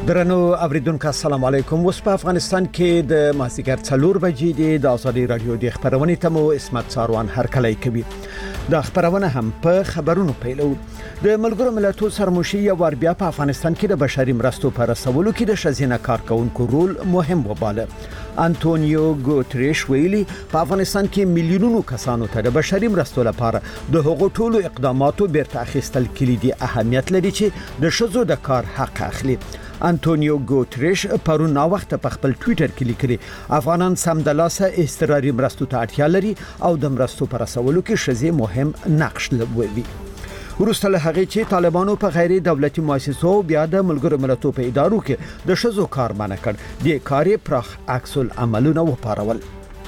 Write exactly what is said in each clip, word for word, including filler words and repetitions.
درنو اوریدونکو السلام علیکم. اوس په افغانستان کې د مازیګر څلور بجې دی د ازادي رادیو د خبرونې ته مو اسمت ساروان هرکلی کوي. د خبرونه هم په خبرونو پیلو. د ملګرو ملتونو سرمشي یو ور بیا په افغانستان کې د بشري مرستو پر رسولو کې د شزینه کارکونکو رول مهم وباله. انټونیو ګوتریش ویلي په افغانستان کې میلیونونو کسانو ته د بشري مرستو لپاره د هغو ټولو اقداماتو بیرته اخیستل کلیدي اهمیت لري چې د شذو د کار حق اخلي. انټونیو ګوتریش پرون نا وخت په خپل ټوئیټر کې لیکلي افغانان سمدلاسه استراري مرستو ته اړتیا لري او د مرستو پر رسولو کې شذې مهم نقش لوبوي. ورسته له هغه چې طالبانو په غیر دولتي مؤسسو بیا د ملګرو ملتونو په ادارو کې د شذو کار منع کړ، د کاري پراخ عکس العملونه وپارول.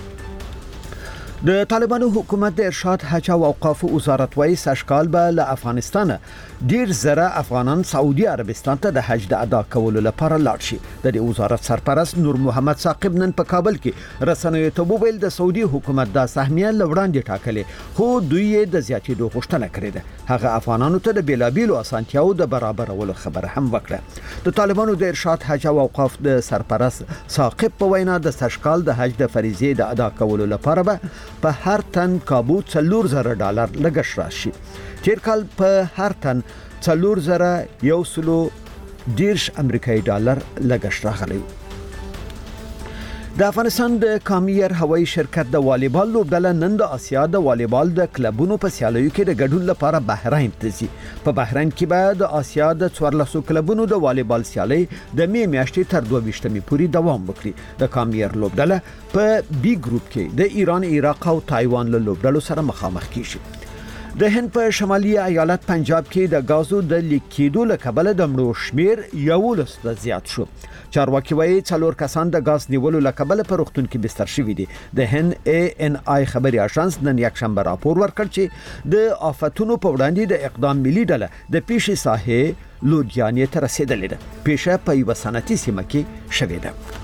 د طالبانو حکومت د ارشاد حج او اوقاف وزارت وایي سشکال به له افغانستان ډیر زره افغانان سعودي عربستان ته د حج د ادا کولو لپاره لاړ شي. د دې وزارت سرپرست نور محمد ثاقب نن په کابل کې رسنیو ته وویل د سعودي حکومت د سهمیه لوړاندې ټاکلې خو دوی د زیاتېدو غوښتنه کړې ده. هغه افغانانو ته د بیلابیلو اسانتیاو د برابرولو خبره هم وکړه. د طالبانو د ارشاد حج او اوقاف د سرپرست ثاقب په وینا د سشکال د حج د فریضې د ادا کولو لپاره به په هر تن کابو څلور زره ډالر لګښت راشي. تیر کال په هر تن څلور زره یو سلو دیرش امریکایي ډالر لګښت راغلی. د افغانستان د کامیر هوایي شرکت د والیبال لوبډله نن د اسیا د والیبال د کلبونو په سیالیو کې د ګډون لپاره بحرین ته ځي. په بحرین کې به د اسیا د څوارلسو کلبونو د والیبال سیالي د می میاشتې تر دوه ویشتمې پورې دوام وکړي. د کامیر لوبډله په بی ګروپ کې د ایران، عراق او تایوان له لوبډلو سره مخامخ کیږي. د هند په شمالي ایالت پنجاب کې د غازو د لیکیدو له کبله د مړو شمیر یولس ته زیات شو. چارواکي وایي څلور کسان د غاز نیولو له کبله په روغتون کې بستر شوي دي. د هند ای ان آی خبري اژانس نن یکشنبه راپور ورکړ چې د آفتونو په وړاندې د اقدام ملي ډله د پیښې ساحې لودیانې ته رسیدلې ده. پیښه په یو صنعتي سیمه کې شوې ده.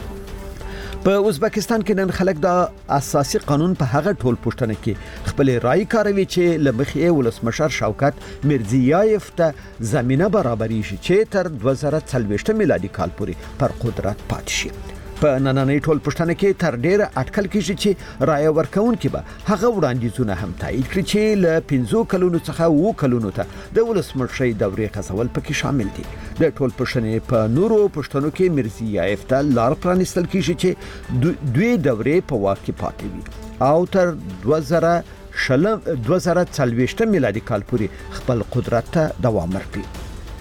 په ازبکستان کې نن خلک د اساسي قانون په هغه ټول پښتنه کې خپل رائے کاروي چې لمخې ولسمشر شوکت میرزیایف ته زمينه برابري شي چې تر دوه زره څلوېښت میلادي کال پورې پر قدرت پاتې شي. په نننۍ ټول پښتنه کې تر ډیره اټکل کیږي چې رائے ورکوونکي به هغه وړاندیزونه هم تایید کړي چې له پنځو کلونو څخه وو کلونو ته د ولسمشرۍ دورې غځول پکې شامل دي. د ټول پښتنې په نورو پښتنو کې میرزیایف ته لار پرانستل کیږي چې دوی دورې په واک کې پاتې وي او تر دوه زره شلم دوه زره څلوېښت میلادي کال پورې خپل قدرت ته دوام ورکړي.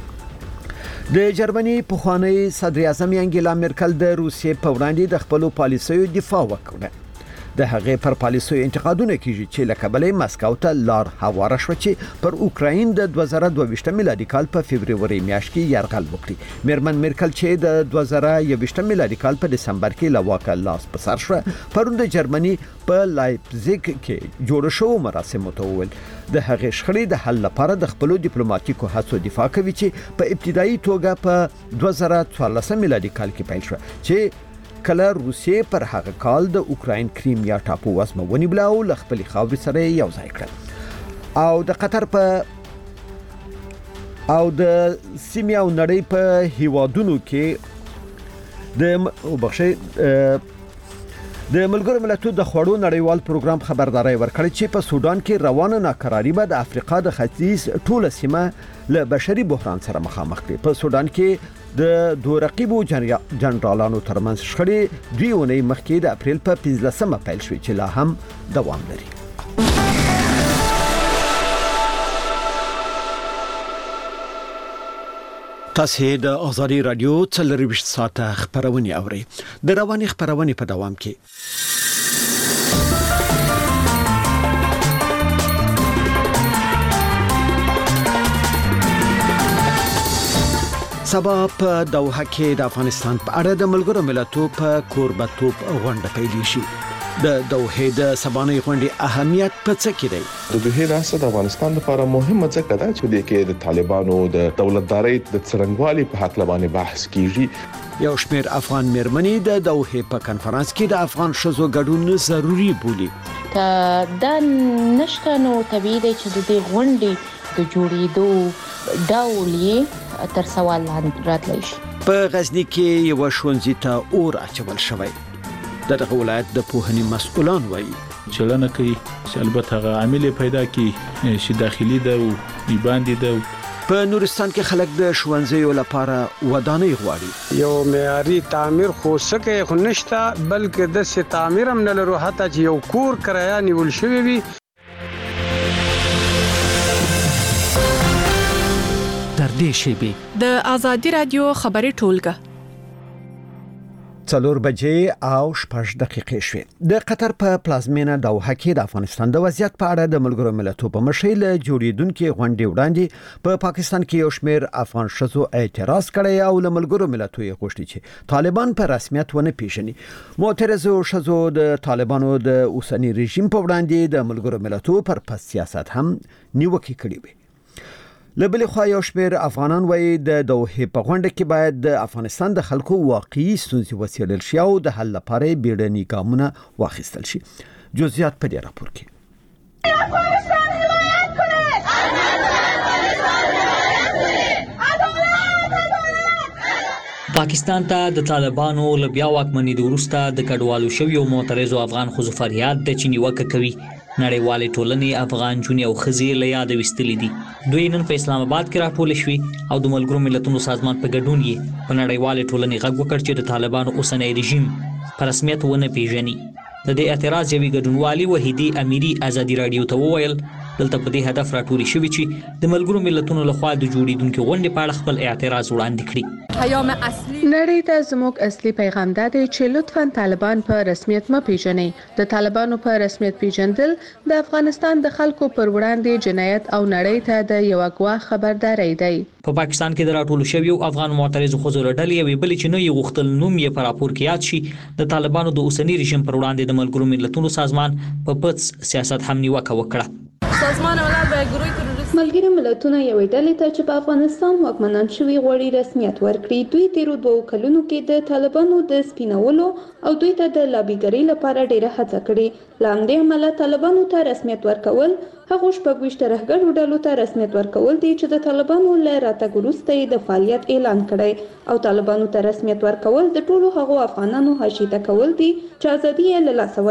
د جرمني پخوانی صدر اعظم انګیلا مرکل د روسیې په وړاندې د خپل پالیسیو دفاع وکړه. د هغې پر پالیسیو انتقادونه کیږي چې لکبلې مسکو ته لار هواره شو چې پر اوکراین د دوه زره دوه ویشت میلادي کال په فبرवरी میاشت کې یرغل وکړي. میرمن مرکل چې د دوه زره یوویشت میلادي کال په دسمبر کې لواکه لاس په سر شو پرون د جرمني په لایپزیګ کې جوړ شو مراسم متول د هغې شخړې د حل لپاره د خپل ډیپلوماټیکو هڅو دفاع کوي چې په ابتدایي توګه په دوه زره څوارلس میلادي کال کې پیل شو چې کله روسیې پر هغه کال د اوکراین کریمیا ټاپو وسمه ونیوله او ل خپل خاورې سره یو ځای کړ او د قطر په او د سیمه او نړۍ په هیوادونو کې د وبخښي د ملګرو ملتونو د خوړو نړیوال پروګرام خبرداري ورکړي چې په سودان کې روانه ناکراری به د افریقا د ختیځ ټوله سیمه له بشري بحران سره مخامخ کړي. په سودان کې د دوه رقیبو جنرالانو ترمنځ شخړې دوی ونې مخکې د اپریل په پنځلسمه پیل شوې چې لا هم دوام لري. تاسو د ازادي رادیو څلرويشت ساعته خبرونه اورئ. د رواني خبرونه په دوام کې سبا په دوحه کې د افغانستان په اړه د ملګرو ملتونو په کوربتوب غونډه پیل شي. د دوحه د سبانې غونډې اهمیت په څه کې دی؟ د دوحه راځه د افغانستان لپاره مهمه ځکه ده چې د کې د طالبانو د دولتدارۍ د څرنګوالي په حق لبانې بحث کیږي. یو شمېر افغان مېرمنې د دوحه په کانفرنس کې د افغان ښځو ګډون ضروري بولي. ته دا نشته نو طبيعي دی چې د دې غونډې د جوړېدو ډول یې تر سوال لاندې راتلی شي. په غزنی کې یو ښوونځي ته اور اچول شوی. دغه ولایت د پوهنې مسؤلان وایي چلنه کوي چې البته هغه عامل پیدا کی چې داخلي ده او باندې ده. په نورستان کې خلک د ښوونځیو لپاره ودانۍ غواړي. یو معیاري تعمیر خو سکه خو نشته بلکې د سي تعمیر هم نه لرو، حتی چې یو کور کرایه نیول شوی وي. در دې شیبه د آزادي رادیو خبري ټولګه څلور بجې او شپږ دقیقې شوې. د قطر په پلازمینه دوحه کې د افغانستان د وضعیت په اړه د ملګرو ملتونو په مشرۍ له جوړیدونکو غونډې وړاندې په پاکستان کې یو شمېر افغان شذو اعتراض کړی او له ملګرو ملتونو یې غوښتي چې طالبان په رسمیت ونه پیژني. معترضو شذو د طالبانو د اوسنی رژیم په وړاندې د ملګرو ملتونو پر پس سیاست هم نیوکې کړې وي. لبل خو یو شمېر افغانان وایي د دوحه په غونډه کې باید د افغانستان د خلکو واقعي ستونزې وڅېړل شي او د حل لپاره بیړني ګامونه واخیستل شي. جزئیات په دې راپور کې. پاکستان ته د طالبانو لبیا واکمنۍ وروسته د کډوالو شویو معترضو افغان خزو فریاد د چینی وکه کوي. نړیوالې ټولنې افغان جونې او خزې له یاد وستلې دي. دوی نن په اسلام آباد کې راټول شوي او د ملګرو ملتونو سازمان په ګډون یې په نړیوالې ټولنې غږ وکړ چې د طالبانو اوسنی رژیم په رسمیت ونه پیژني. د دې اعتراض یوې ګډونوالي وحیدي امیري آزادي رادیو ته وویل دلته په دې هدف راټول شوي چې د ملګرو ملتونو لخوا د جوړیدونکو غونډې په اړه خپل اعتراض وړاندې کړي. نړۍ ته زموږ اصلي پیغام دا دی چې لطفاً طالبان په رسمیت ما پیژنئ. د طالبانو په رسمیت پیژندل د افغانستان د خلکو پر وړاندې جنایت او نړۍ ته د یو غوا خبرداري دی. په پاکستان کې د راټول شویو افغان معترضو خزو لړل یوې بل چې نو یو غختل نوم یې پر راپور کې یاد شي د طالبانو د اوسنی رژیم پر وړاندې د ملګرو ملتونو سازمان په پڅ سیاست هم نیوکه وکړه. سازمان ملل به ګروي تروریست ملګری ملتونه یوې ډلې ته چې په افغانستان واکمنان شوي غوړي رسمیت ورکړي. دوی تیرو دوو کلونو کې د طالبانو د سپینولو او دوی ته د لابیګرۍ لپاره ډېره هڅه کړې. له همدې امله طالبانو ته رسمیت ورکول هغه شپږ ویشت ترهګرو ډلو ته رسمیت ورکول دي چې د طالبانو له راتګ وروسته یې د فعالیت اعلان کړی او طالبانو ته رسمیت ورکول د ټولو هغو افغانانو حاشیه کول دي چې ازادي یې له لاسه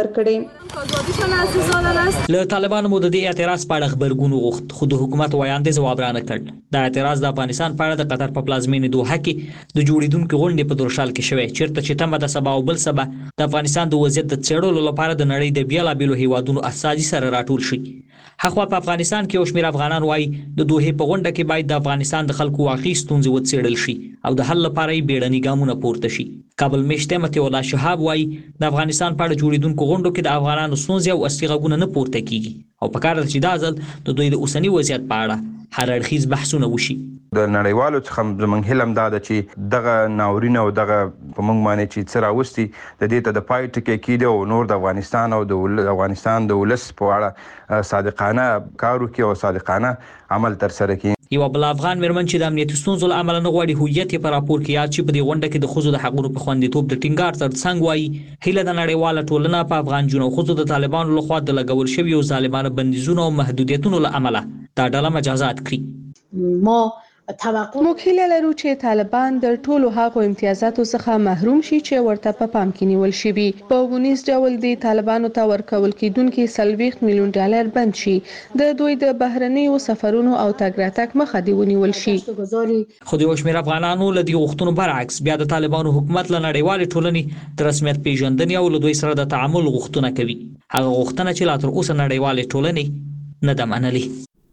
ورکړې. له طالبانو مو د دې اعتراض په اړه خبرګون وغوښت خو د حکومت وایاندې ځواب رانه کړ. دا اعتراض د افغانستان په اړه د قطر په پلازمینه دوحه کې د جوړیدونکو غونډې په دورشال کې شوې چیرته چې تمه د سبا او بل سبا د افغانستان د وضعیت د څېړلو لپاره د نړۍ د بیلابېلو هیوادونو اساسي سره راټول شي. هغه په افغانستان کې یو شمېر افغانان وایي د دوحه په غونډه کې باید د افغانستان د خلکو واقعي ستونزې وڅېړل شي او د حل لپاره یې بیړني ګامونه پورته شي. کابل میشته متي الله شهاب وایي د افغانستان په اړه جوړیدونکو غونډو کې د افغانانو ستونزې او اصلي غږونه نه پورته کیږي او په کار ده چې دا ځل د دوی د اوسنی وضعیت په اړه هر اړخیز بحثونه وشي. د نړیوالو څخه زمونږ هیله دا ده چې دغه ناورین او دغه په موږ باندې چې څه راوستي د دې ته د پای ټکی کېده او نور د افغانستان او د افغانستان د ولس په اړه صادقانه کار وکړي او صادقانه عمل ترسره کړي. یو بل افغان مېرمن چې د امنیتي ستونزو له امله نه غواړي هویت یې په راپور کې یاد شي په دې غونډه کې د ښځو د حقونو په خوندیتوب د ټینګار ترڅنګ وایي هیله د نړیواله ټولنه په افغان جنو ښځو د طالبانو لخوا د لګول شویو ظالمانه بندیزونو او محدودیتونو له امله دا ډله مجازات کړي. ما موږ هیله لرو چې طالبان د ټولو هغو امتیازاتو څخه محروم شي چې ورته په پام کې نیول شوي. په ونیز ډول د طالبانو ته ورکول کېدونکي څلوېښت میلیون ډالر بند شي. د دوی د بهرنیو سفرونو او تګ راتګ مخه دې ونیول شي. خو د یو شمېر افغانانو له دې غوښتنو برعکس بیا د طالبانو حکومت له نړیوالې ټولنې د رسمیت پیژندنې او له دوی سره د تعامل غوښتنه کوي. هغه غوښتنه چې لا تر اوسه نړیوالې ټولنې نه ده منلې.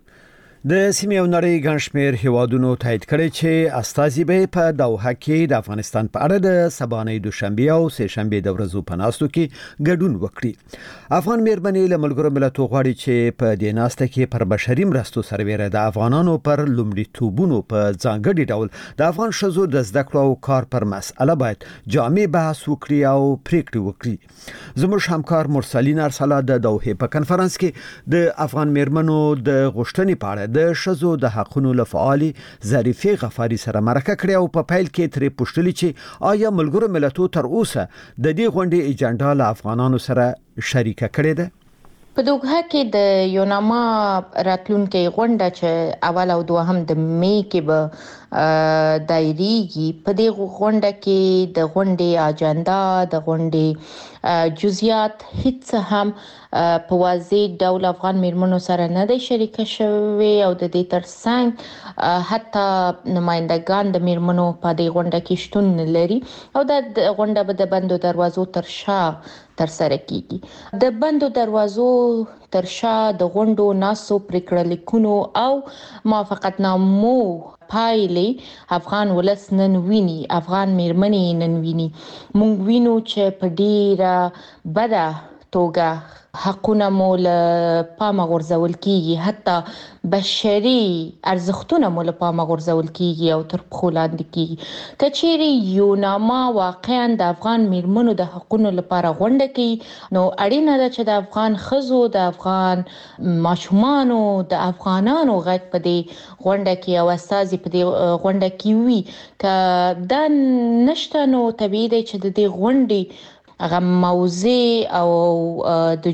د سیمې او نړۍ ګڼ شمېر هیوادونو تایید کړی چې استازي به په دوحه کې د افغانستان په اړه د سبانۍ دوشنبه او سه شنبه د ورځو په ناستو کې ګډون وکړي. افغان مېرمنې له ملګرو ملتونو غواړي چې په دې ناسته کې پر بشري مرستو سربېره د افغانانو پر لومړیتوبونو په ځانګړي ډول د افغان ښځو د زده کړو او کار پر مسأله باید جامع بحث وکړي او پریکړې وکړي. زموږ همکار مرسلین ارسلا د دوحه په کنفرانس کې د افغان مېرمنو د غوښتنې په اړه د ښځو د حقونو له فعالي ظریفې غفاري سره مرکه کړې او په پیل کې ترې پوښتلې چې آیا ملګرو ملتونو تر اوسه د دې غونډې اجنډا له افغانانو سره شریکه کړې ده؟ په دوحه کې د یوناما راتلونکي غونډه چې اول او دوهم د می کې به دایریږي، په دې غونډه کې د غونډې اجنډا، د غونډې جزئیات هیڅ هم په واضح ډول افغان میرمنو سره نه دی شریک شوی او د دې ترڅنګ حتی نمائندگان د میرمنو په دې غونډه کې شتون نه لري او د غونډه به د بندو دروازو تر شا تر سره کیږي. د بندو دروازو تر شا د غونډو ناسو پریکړه لیکونو او موافقتنامو پایلې افغان ولس نن ویني، افغان میرمنې نن ویني. مونږ وینو چې په ډیره بده توګه حقونه مول پامه غورځول کیږي، حتی بشري ارزښتونه مول پامه غورځول کیږي او تر پخو لاندې کیږي. کچېری یوناما واقعا د افغان میرمنو د حقونو لپاره غونډه کوي، نو اړینه ده چې د افغان ښځو، د افغان ماشومانو، د افغانانو غږ په دې غونډه کې او استازي په دې غونډه کې وي. که دا نشته نو طبیعي دی چې د دې غونډې هغه موضوع او د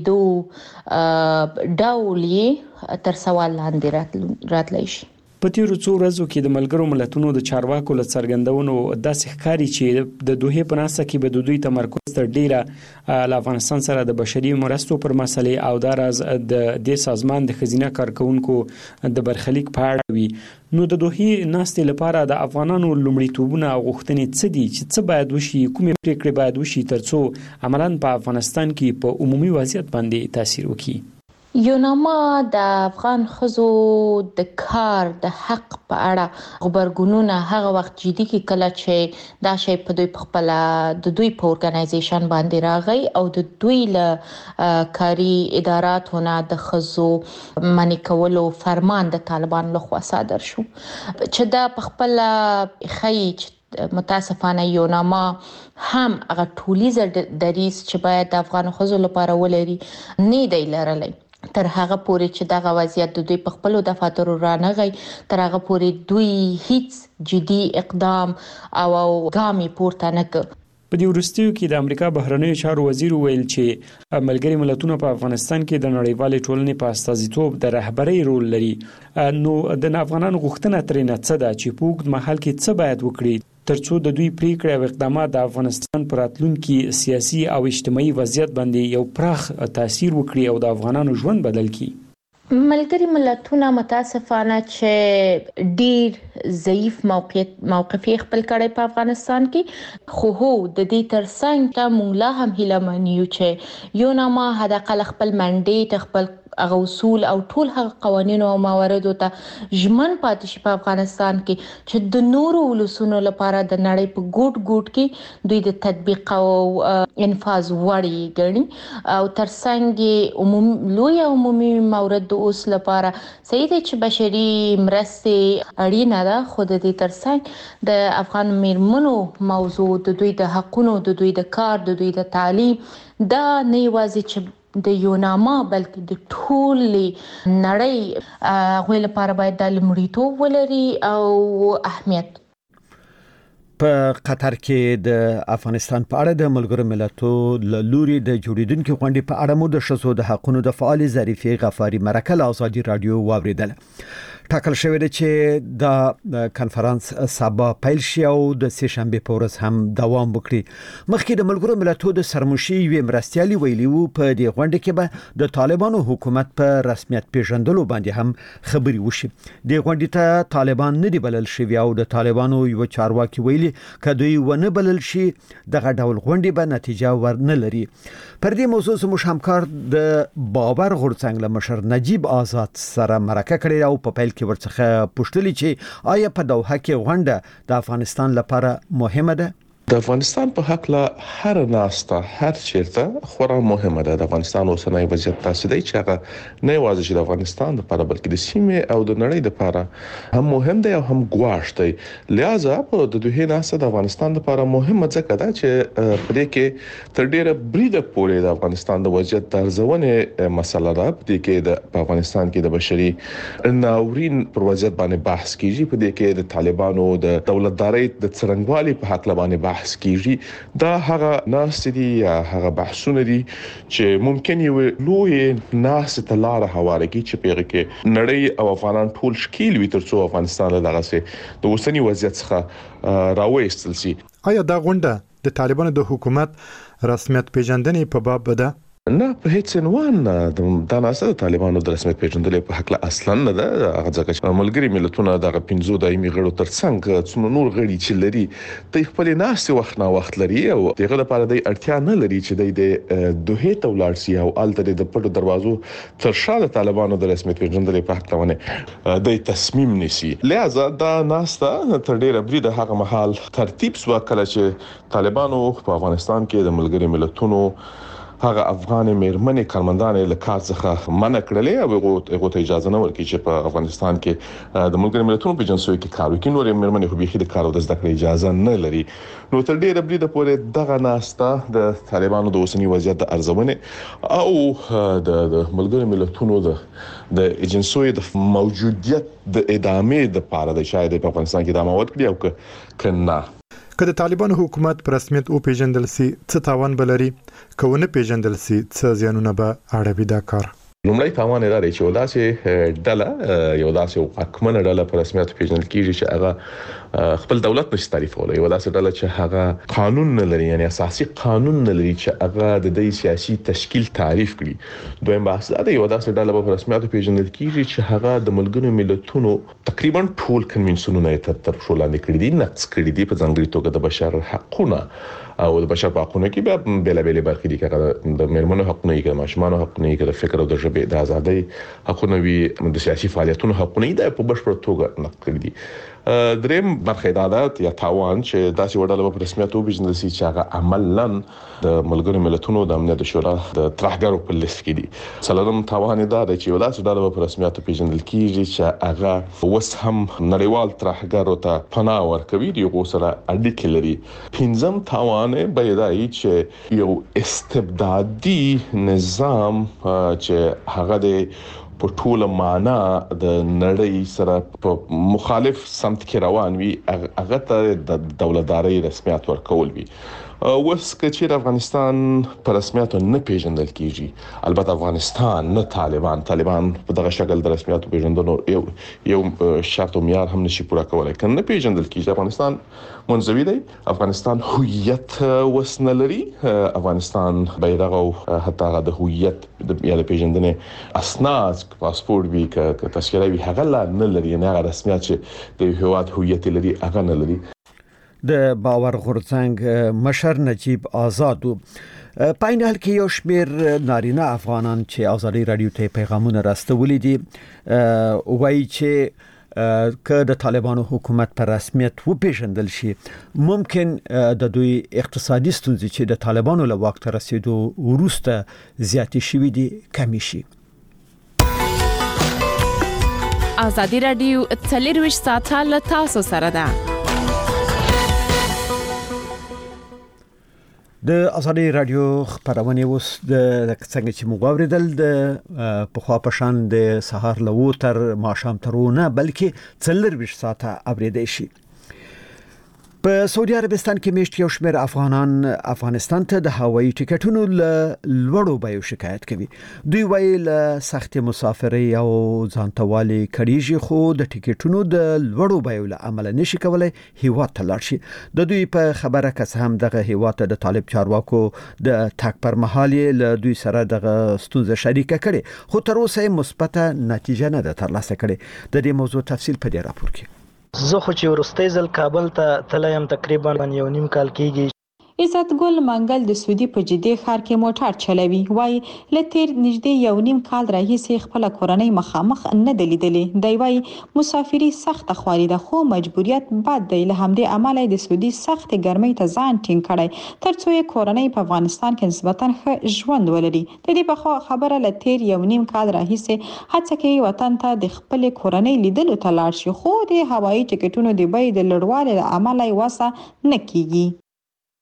جوړېدو ډول یې تر سوال لاندې راتلی شي. په تیرو څو ورځو کې د ملګرو ملتونو د چارواکو له څرګندونو داسې ښکاري چې د دوحې په ناسته کې به د دوی تمرکز تر ډیره له افغانستان سره د بشري مرستو پر مسلې او د راز د دې سازمان د خزینه کارکونکو د برخلیک په اړه وي. نو د دوحې ناستې لپاره د افغانانو لومړیتوبونه او غوښتنې څه دي چې څه باید وشي، کومې پریکړې باید وشي ترڅو عملاً په افغانستان کې په عمومي وضعیت باندې تاثیر وکړي؟ یوناما د افغان ښځو د کار د حق په اړه خبرګونونه هغه وخت جدي کې کله چې دا شی په دوی په خپل د دوی په اورګنایزیشن باندې راغی او د دوی له کاري اداراتونه د ښځو منع کولو فرمان د طالبان لخوا صادر شو، چې دا په خپل خی متاسفانه یوناما هم هغه ټولیزه دریس چې باید د افغان ښځو لپاره ولري نه دی لرلی. تر هغه پورې چې دغه وضعیت د دوی په خپل دفاترو رانغی، تر هغه پورې دوی هیڅ جدي اقدام او ګامې پورته نه کړ. په دې وروستیو کې د امریکا بهرنیو چارو وزیر ویل چې ملګري ملتونه په افغانستان کې د نړیوالې ټولنې په استازیتوب د رهبرۍ رول لري. نو د افغانانو غوښتنه ترې څه ده چې په اوږد مهال کې څه باید وکړي ترڅو د دوی پریکړې او اقدامات د افغانستان پر راتلونکي سیاسي او اجتماعي وضعیت باندې یو پراخ تاثیر وکړي او د افغانانو ژوند بدل کړي؟ ملګري ملتونه متاسفانه چې ډیر ضعیف موقعیت موقف خپل کړی په افغانستان کې، خو هو د دې ترڅنګ ته موږ لا هم هیله منو چې یوناما حداقل خپل منډیټ خپل هغه اصول او ټول هغه قوانینو او مواردو ته ژمن پاتې شي په افغانستان کې چې د نورو ولسونو لپاره د نړۍ په ګوټ ګوټ کې دوی د تطبیق او انفاذ وړي ګڼي او ترڅنګ عمومي لوی عمومي مورد د اوس لپاره صحیح دی چې بشري مرستې اړینه ده، خو د دې ترڅنګ د افغان میرمنو موضوع د دوی د حقونو، د دوی د کار، د دوی د تعلیم دا نه یوازې چې د یوناما بلکې د ټولې نړۍ غوښتل لپاره باید د لومړیتوب ولري او اهمیت. په قطر کې د افغانستان په اړه د ملګرو ملتونو له لوري د جوړیدونکو غونډې په اړه مو د ښځو د حقوقو د فعال ظریفي غفاري مرکه له ازادي رادیو واوریدل. ټاکل شوی دی چې دا کانفرنس سبا پیل شي او د سه شنبه په ورځ هم دوام وکړي. مخکې د ملګرو ملتونو د سرمشي یو مرستيالي ویلي وو په دې غونډه کې به د طالبانو حکومت په رسمیت پیژندلو باندې هم خبري وشي. د غونډې ته طالبان نه دی بلل شوی او د طالبانو یو چارواکي ویلي کدوې ونه بلل شي دغه ډول غونډې به نتیجه ورنه لري. پر دې موضوع زموږ همکار د بابر غورڅنګ له مشر نجیب آزاد سره مرکه کړې او په پیل کې ورڅخه پوښتنه چې آیا په دوحه کې غونډه د افغانستان لپاره مهمه ده؟ د افغانستان په حق له هر ناسته هر چیرته خورا مهمه ده. د افغانستان اوسنۍ وضعیت تاسو دی چې هغه نه یوازې چې د افغانستان لپاره بلکې د سیمې او د نړۍ لپاره هم مهم دی او هم ګواښ دی. لہذا په د دوه ناسته د افغانستان لپاره مهمه ځکه ده چې په دې کې تر ډیره بریده پورې د افغانستان د وضعیت د ارزونې مسله ده. په دې کې د افغانستان کې د بشري ناورین پر وضعیت باندې بحث کیږي. په دې کې د طالبانو د دولتدارۍ د څرنګوالي په حق باندې بحث بحث کیږي دا هغه ناس دي یا هغه بحثونه دي چې ممکن یو لوی ناس ته لار هواره کی چې پیغه کې نړۍ او افغانان ټول شکیل وي ترڅو افغانستان له دغه سه د اوسنی وضعیت څخه راوېستل شي. آیا دا غونډه د طالبانو د حکومت رسمیت پیژندنې په باب ده؟ نه په هیڅ عنوان دا ناسه د طالبانو د رسمیت پیژندلې په حق له اصلا نه ده. هغه ځکه چې ملګری ملتونه دغه پنځو دایمي غړو ترڅنګ څومره نور غړي چې لري د خپل ناس وخت نه وخت لري او دغه لپاره د اړتیا نه لري چې د دوه ته ولاړ شي او الته د پټو دروازو تر شا د طالبانو د رسمیت پیژندلې په حق لونه د تصمیم نشي. لہذا دا ناسه تر ډیره بریده هغه محل ترتیب سو کله چې طالبانو په افغانستان کې د ملګری ملتونو هغه افغان میرمنې کارمندانې له کار څخه منع کړلې او هغه ته اجازه نه ورکړي چې په افغانستان کې د ملګری ملتونو په جنسوي کې کار وکړي. نور میرمنې خو به د کار او د زده کړې اجازه نه لري. نو تر ډیره بریده پورې دغه ناسته د طالبانو د اوسنی وضعیت د ارزونه او د ملګری ملتونو د د ایجنسوي د موجودیت د ادامې د لپاره د شاید په افغانستان کې د اموات کړي او کنه که د طالبانو حکومت پر رسمیت او پیژندل سي څه تاوان بلري کونه پیژندل سي څه زیانونه به اړوي دا کار. لومړی تاوان لري چې وداسې ډله یو داسې حکومت ډله پر رسمیت پیژندل کیږي چې هغه خپل دولت نشي تعریفولای. یو داسې ډله چې هغه قانون نه لري یعنی اساسي قانون نه لري چې هغه د دې سیاسي تشکیل تعریف کړي. دویم بحث دا دی یو داسې ډله پر رسمیت پیژندل کیږي چې هغه د ملګرو ملتونو تقریبا ټول کنوینسیونونه تر شو لاندې کړی دي نقض کړی دي په ځانګړي توګه د بشر حقوقونه او د بشر حقوقونه کې به بل بل برخې دي چې د میرمنو حقوقونه کې د ماشومانو حقوقونه کې د فکر او د ژبې د ازادۍ حقوقونه وي د سیاسي فعالیتونو حقوقونه د په بشپړ توګه نقض کړی دي. دریم برخه دا ده یا تاوان چې داسې وړاندې په رسمیت او بزنس چې هغه عملاً د ملګرو ملتونو د امنیت شورا د ترهګرو په لیست کې دي. څلورم تاوان دا ده چې داسې وړاندې په رسمیت پیژندل کیږي چې هغه وس هم نړیوال ترهګرو ته پناه ورکوي دی او سره اړیکې لري. پنځم تاوان به دا چې یو استبدادي نظام چې هغه د په ټوله معنا د نړۍ سره په مخالف سمت کې روان وي هغه ته د دولتداري رسمیت ورکول وي. اوس چې افغانستان په رسمیت نه پیژندل کیږي البته افغانستان نه طالبان طالبان په دغه شکل د رسمیت پیژندلو یو یو شرط او معیار هم نشي پوره کولای. کنه پیژندل کیږي افغانستان منځوي دی. افغانستان هویت وسنه لري. افغانستان بیرغ او حتی د هویت یا د پیژندنې اسناد پاسپورت وی ک تذکره وی هغه لا نه لري نه رسمیت چې د هویت هویت لري هغه نه لري. د باور غورځنګ مشر نجیب آزاد په این حال کې یو شمیر نارینه افغانان چې آزادي رادیو ته پیغامونه راستولي دي وایي چې که د طالبانو حکومت پر رسمیت و پیژندل شي ممکن د دوی اقتصادي ستونزې چې د طالبانو له واک ته رسیدو وروسته زیاتې شوې دي کمی شي. آزادي رادیو څلور ساعته له تاسو سره ده. د آزادي رادیو خبرونه اوس د څنګه چې مغوریدل د په خوا پشان د سهار له وتر ماښام ترونه بلکې څلور ساعته اوریدل شي. په سعودي عربستان کې میشت یو شمېر افغانان افغانستان ته د هوایي ټیکټونو لوړو بیو شکایت کوي. دوی وایي له سخت مسافرۍ او ځانتوالي کړيږي خو د ټیکټونو د لوړو بیو له امله نشي کولای هیواد ته لاړ شي. د دوی په خبره کس هم دغه هیواد د طالب چارواکو د تک پر مهال له دوی سره دغه ستونزه شریکه کړي خو تر اوسه مثبت نتیجه نه ده ترلاسه کړي. د دې موضوع تفصیل په دې راپور کې. زه خو چې ورستۍ ځل کابل ته تلایم تقریبا یو نیم کال کېږي. عزت ګل منګل د سعودي په جدي ښار کې موټر چلوي. وای لتر نږدې یو نیم کال راهیسې خپل کورنۍ مخامخ نه دلیدلې. دی وای مسافری سخت خواري ده خو مجبوریت بد دی. له همدې عمله د سعودي سخت ګرمۍ ته ځان ټینګ کړی ترڅو یې کورنۍ په افغانستان کې نسبتاً ښه ژوند ولري. د دې په خبره لتر یو نیم کال راهیسې هڅه کوي وطن ته د خپل کورنۍ لیدلو ته لاړ شي خو د هوایي ټیکټونو د بیې د لوړوالي له امله یې وسه نه کیږي.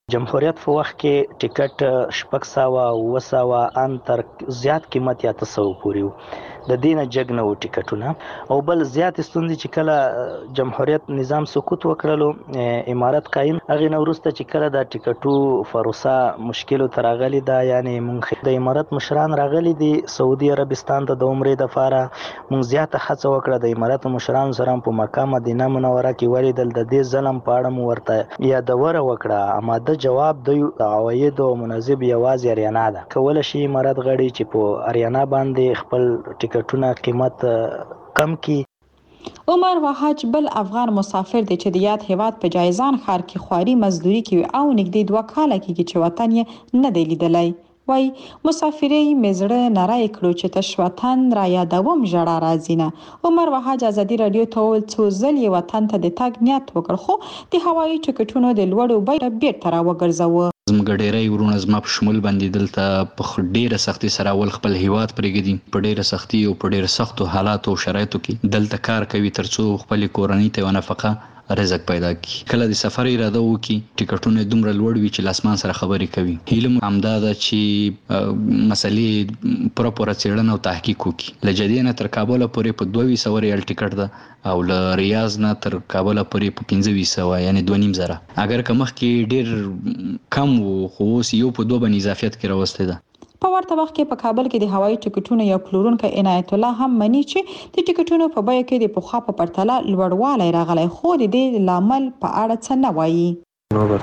جمهوریت په وخت کې ټیکټ شپږ سوه اوه سوه ان تر زیات قیمت یا اته سوه پورې و. د دې نه جګ نه و ټیکټونه. او بل زیات ستونزې چې کله جمهوریت نظام سقوط وکړلو امارت قایم هغې نه وروسته چې کله د ټیکټو پروسه مشکلو ته راغلې ده، یعنې موږ د امارت مشران راغلي دي سعودي عربستان ته د عمرې دپاره، موږ زیاته هڅه وکړه د امارت مشرانو سره په مکه مدینه منوره کې ولیدل، د دې ظلم په اړه مو ورته یادونه وکړه. اماده جواب د عوایدو مناسب یوازې اریانا ده. کولی شي امارت غړي چې په اریانا باندې خپل ټیکټونه قیمت کم کړي. عمر وحاج بل افغان مسافر دی چې د یاد هیواد په جایزان ښار کې خواري مزدوري کوي او نږدې دوه کاله کېږي چې وطن یې نه دی لیدلی. وای مسافرۍ مزړه نری کړو چې تش وطن را یادوم ژړا راځي نه. عمر وحاج ازادي رادیو ته وویل څو ځل یې وطن ته د تګ نیت وکړ خو د هوایي ټکټونو د لوړو بیه بیرته را وګرځاوه. زموږ ډیری ورونه زما په شمول باندې دلته په ډیره سختي سره ول خپل هیواد پرېږدي، په ډیره سختي او په ډیره سختو حالاتو او شرایطو کې دلته کار کوي ترڅو خپل کورنۍ ته ونفقه رزق پیدا کی. کله د سفر اراده وکي ټیکټونه دومره لوړ وي چې لاسمان سره خبرې کوي. هیله مو همدا ده چې مسلې پوره پوره څېړنه او تحقیق وکي. له جدې نه تر کابل پورې په دوه سوه ریال ټیکټ ده او له ریاض نه تر کابل پورې په پنځه سوه یعنی دوه نیم زره. اگر که مخکې ډیر کم وو خو اوس یو په دوه باندې اضافیت کې راوستی ده. په ورته وخت کې په کابل کې د هوایي ټکټونو یو پلورونکی عنایت الله هم مني چې د ټکټونو په بیه کې د پخوا په پرتله لوړوالی راغلی، خو د دې لامل په اړه څه نه وایي. د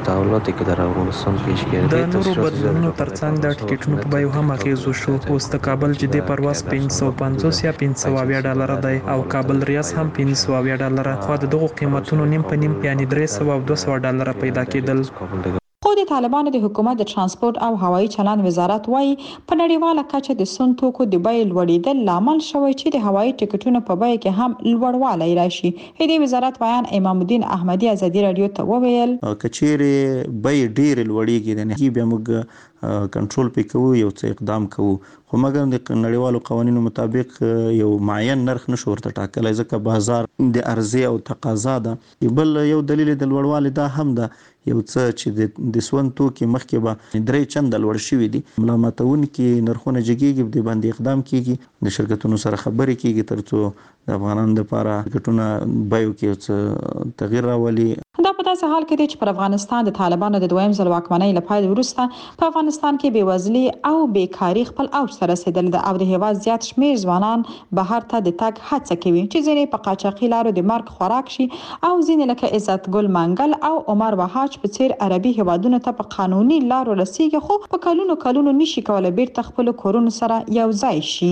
نورو بدلونونو ترڅنګ د ټکټونو په بیو هم اغیز وشو. اوس د کابل جدي پرواز پنځه سوه پنځوس یا پنځه سوه اویا ډالره دی او کابل ریاض هم پنځه سوه اویا ډالره، خو د دغو قیمتونو نیم په نیم یعنی درې سوه او دوه سوه ډالره پیدا کېدل. خو د طالبانو د حکومت د ترانسپورت او هوایي چلند وزارت وایي په نړیواله کچه د سون توکو د بیې لوړېدل لامل شوی چې د هوایي ټکټونو په بیه کې هم لوړوالی راشي. د وزارت بیان امام الدین احمدي ازادي رادیو ته وویل کچېرې بیې ډېرې لوړېږي د نه بیا موږ کنټرول پې کوو، یو څه اقدام کوو، خو مګر د نړیوالو قوانینو مطابق یو معین نرخ نشو ورته ټاکلی ځکه بازار د عرضې او تقاضا ده. بل یو دلیل د لوړوالي دا هم ده یو څه چې د سون توکي مخکې به درې چنده لوړ شوي دي، ملامتونکي نرخونه جګېږي، د باندې اقدام کیږي، د شرکتونو سره خبرې کیږي ترڅو د افغانانو لپاره ټکټونه بیو کې څه تغیر راولي. دا په داسې حال کې دی چې پر افغانستان د طالبانو د دویم ځل واکمنۍ له پیل وروسته په افغانستان کې بېوزلي او بیکاري خپل اوج ته رسېدلې ده او د هېواد زیات شمېر ځوانان بهر ته د تګ هڅه کوي چې ځینې په قاچاقي لارو د مرګ خوراک شي او ځینې لکه عزت ګل منګل او عمر وحاج په څېر عربي هېوادونو ته په قانوني لارو رسېږي خو په کلونو کلونو نشي کولی بیرته خپلو کورونو سره یو ځای شي.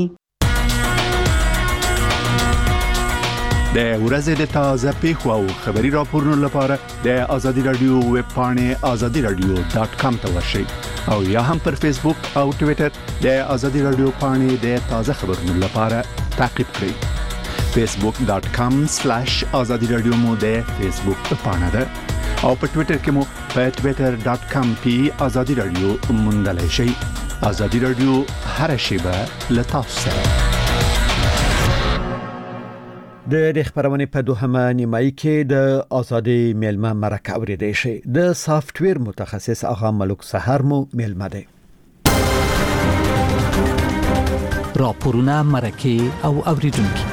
د ورځې د تازه پیښو او خبري راپورونو لپاره د ازادي رادیو ویب پاڼې ازادي رادیو ډاټ کام ته ورشئ او یا هم پر فیسبوک او ټوئیټر د ازادي رادیو پاڼې د تازه خبرونو لپاره تعقیب کړئ. فیسبوک ډاټ کام سلیش ازادي رادیو مو د فیسبوک پاڼه ده او په ټوئیټر کې مو په ټوئیټر ډاټ کام پی ازادي رادیو موندلای شئ. ازادي رادیو هر شیبه له تاسو سره. د خبرونه په دوهمه نیمایي کې د ازادي میلمه مرکه اوریدل شي. د سافټویر متخصص آغا ملک سحر مو میلمه دی. راپورونه مرکه او اوریدونکو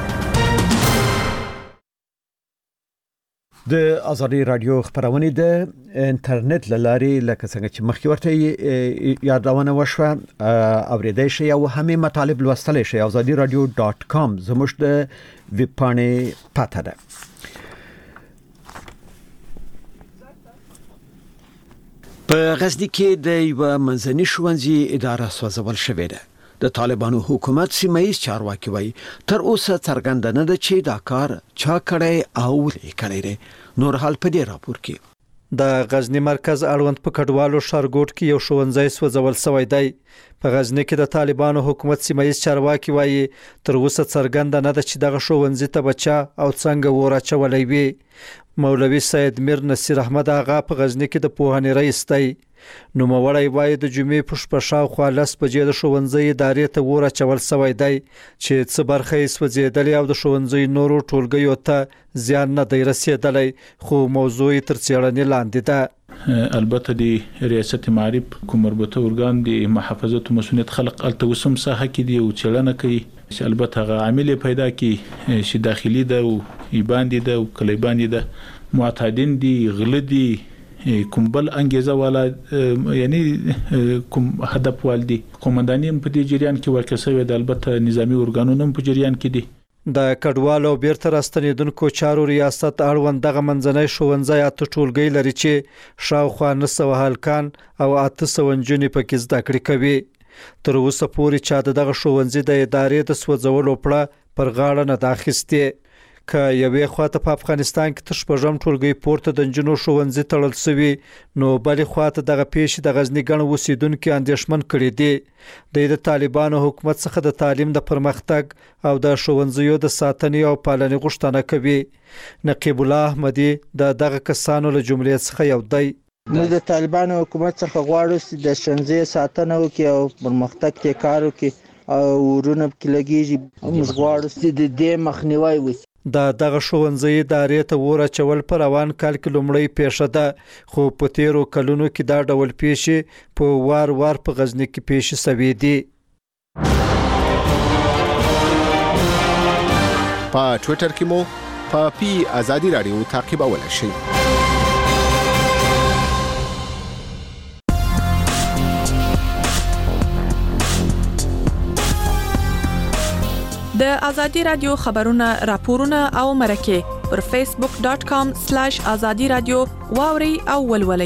د ازادي رادیو خبرونه د انټرنیټ لارې لکه څنګه چې مخکې ورته یادونه وشوه اوریدل شي او همي مطالب لوستل شي. ازادي رادیو ډاټ کام زموږ د ویب پاڼې پته ده. په غزني کې د یو منځني ښوونځي اداره سوځول شوې ده. د طالبانو حکومت سیمایي چارواکي وایي تر اوسه څرګنده نه ده چې دا کار چا کړی او ولې کړی دی. نور حال په دې راپور کې د غزنی مرکز اړوند په کډوالو ښارګوټ کې یو ښوونځی سوځول شوی دی. په غزنی کې د طالبانو حکومت سیمایي چارواکي وایي تر اوسه څرګنده نه ده چې دغه ښوونځي ته بچا او څنګه وراچولای وي. مولوي سید میر نصیر احمد آغا په غزنی کې د پوهنې رئیس دی. نو موړی وایي د جمعې په شپه شاوخوا لس بجې د ښوونځي ادارې ته وراچول شوی دی چې څه برخه یې سوځېدلې او د ښوونځي نورو ټولګیو ته زیان نه دی رسېدلی خو موضوع یې تر څېړنې لاندې ده. البته د ریاست معارف کوم مربوطه ارګان د محافظت مسؤلیت خلق التوسم ساحه کې دی او چلنه کوي چې البته هغه عامل پیدا کی چې داخلي ده او ایبان دي ده او کلیبان دي ده معتادین دي غل دي کوم بل انګیزه والا یعنی کوم هدف والدي قومنداني په دې جریان کې ورکه شوی د البته نظامی ارګانونو په جریان کې دي د کډوالو بیرته راستنیدونکو چارو ریاست اړوند دغه منځنۍ ښوونځی اته ټولګي لري چې شاوخوا نسو هلکان او اته سو نجونې پکې زده کړې کوي تر اوسه پورې چا دغه ښوونځی د ادارې د سوځولو پړه پر غاړه نه داخستې ک یوې خواته په افغانستان کې تشپږم ټولګي پورته د جنو ښوونځي تړل شوی نو بلې خواته دغه پیښې د غزنی ګڼ اوسیدونکو اندېښمن کړي دي د طالبانو حکومت څخه د تعلیم د پرمختګ او د ښوونځیو د ساتنې او پالنې غوښتنه کوي نقیب الله احمدي د دغه کسانو له جملې څخه یو دی نو د طالبانو حکومت څخه غواړو چې د ښوونځي ساتنه وکړي او پرمختګ کې کار وکړي او ورونه کې لګیږي موږ غواړو چې د دې مخنیوي وشي د دغه ښوونځي ادارې ته ور اچول پر روان کال کې لومړی پیښه ده خو په تیرو کلونو کې دا ډول پیښې په وار وار په غزنی کې پیښې شوې دي په ټوئیټر کې مو په پی آزادی رادیو تعقیبولای شئ د ازادي رادیو خبرونه راپورونه او مرکه پر فیسبوک ډاټ کام سلیش ازادي رادیو واوري او ولولي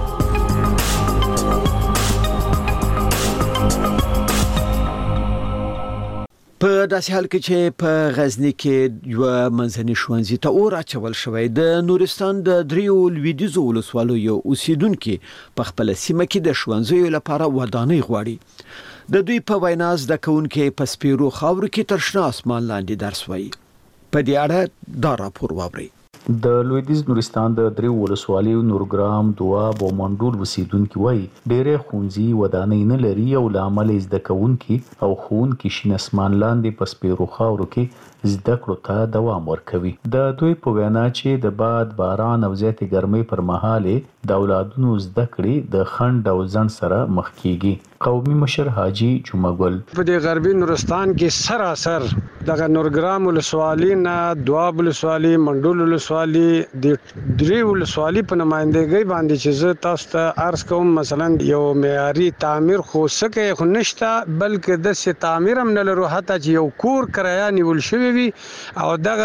په داسې حال کې چې په غزنی کې یو منځني ښوونځي ته اور اچول شوی د نورستان د دریو لویدیځو ولسوالیو اوسیدونکو په خپل سیمه کې د ښوونځیو لپاره ودانۍ غواړي د دوی په وینا زده کوونکو په سپیرو خاورو کې تر شنه اسمان لاندې درس وایي په دې اړه دا راپور واوري د لویدیز نورستان د دریو ولسوالیو نورګرام دواب او منډول وسیدونکو وایي ډېرې ښوونځي ودانۍ نه لري او لامل زده کوونکو او ښوونکو شنه اسمان لاندې په سپیرو خاورو کې زده کړو ته دوام ورکوي د دوی په وینا چې د باد باران او زیاتې ګرمۍ پر مهال د اولادونو زده کړې د خند او ځند سره مخ کیږي قومي مشر حاجی جمعګل په د غربي نورستان کې سراسر دغه نورګرام ولسوالۍ نه دواب ولسوالۍ منډول ولسوالۍ د درې ولسوالۍ په نمائندګۍ باندې چې زه تاسو ته عرض کوم مثلا یو معیاري تعمیر خو سکه خو نشته بلکې د سي تعمیر هم نه لرو حتی چې یو کور کرایه نیول شوی وي او دغه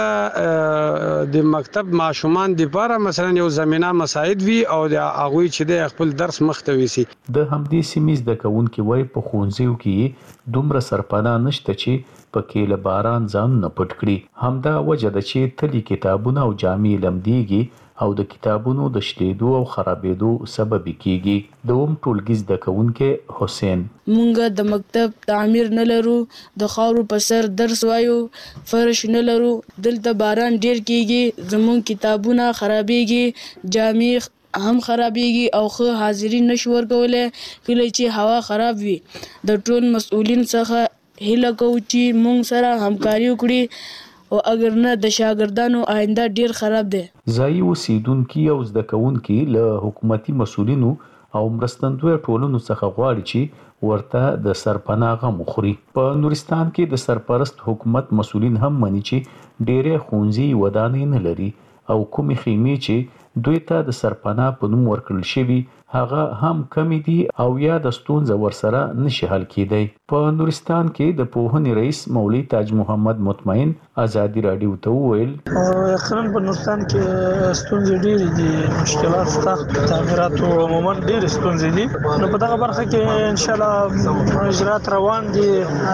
د مکتب ماشومان د لپاره مثلا یو زمينه مساعد وي او د هغه چې د خپل درس مختوي سي د همدې سیمې د کوونکو وای په خونځیو کې دومره سرپناه نشته چې پکې له باران ځان نه پټ کړي همدا وجه ده چې تلي کتابونه او جامې لمديږي او د کتابونو د شلیدو او خرابېدو سبب کیږي دوم ټولګیز د کوونکو حسین مونږ د مکتب تعمیر نه لرو د خاورو په سر درس وایو فرش نه لرو دلته باران ډیر کیږي زمون کتابونه خرابېږي جامې هم خرابېږي او خو حاضرین نشو ورکولای کله چې هوا خراب وي د ټول مسؤلین څخه هیله کوو چې مونږ سره همکاري وکړي او اگر نه د شاګردانو آینده ډیر خراب دی ځای اوسیدونکو او زده کوونکو له حکومتي مسؤلینو او مرستندوی ټولنو څخه غواړي چې ورته د سرپناه غم خوري په نورستان کې د سرپرست حکومت مسؤلین هم مني چې ډېرې ښوونځي ودانۍ نه لري او کومې خیمې چې دوی ته د سرپناه په نوم ورکړل شوی هغه هم کمی دي او یا د ستونزه ورسره نشي حل کېدی په نورستان کې د پوهنې رئیس مولوی تاج محمد مطمئن ازادي رادیو ته وویل اخرن په نورستان کې ستونزې ډېرې دي مشکلات سخت تعمیراتو عموما ډېرې ستونزې دي نو په دغه برخه کې ان شاء الله اجرات روان دي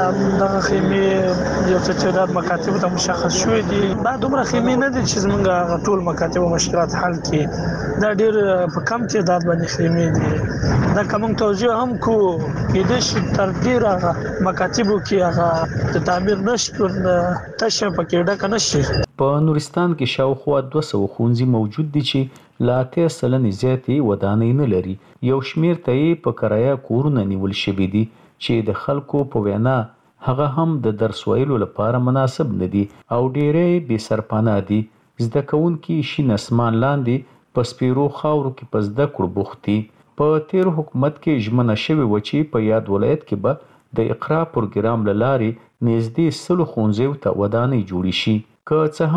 دغه خیمې یو څه تعداد مکاتب ته مشخص شوې دي دا دومره خیمې نه دي چې زموږ ټول مکاتب او مشکلات حل کړي دا ډېر په کم تعداد باندې خیمې دي دا کوم توجیه هم کو کې د شي تر ډیره مکاتبو کې هغه د تعمیر نشټون تشه پکې ډکه نشي په نورستان کې شاوخوا دوه سوه ښوونځي موجود دي چې لا اتیا سلنې زیاتې ودانۍ نه لري یو شمیر ته یې په کرایه کورونه نیول شوي دي چې د خلکو په وینا هغه هم د درس ویلو لپاره مناسب نه دي او ډېرې بې سرپناه دي زده کوونکي شین اسمان لاندې په سپیرو خاورو کې په زده کړو بوخت دي. په تیر حکومت کې ژمنه شوې و چې په یاد ولایت کې به د اقرا پروګرام له لارې نږدې سلو ښوونځیو ته ودانۍ جوړې شي. که څه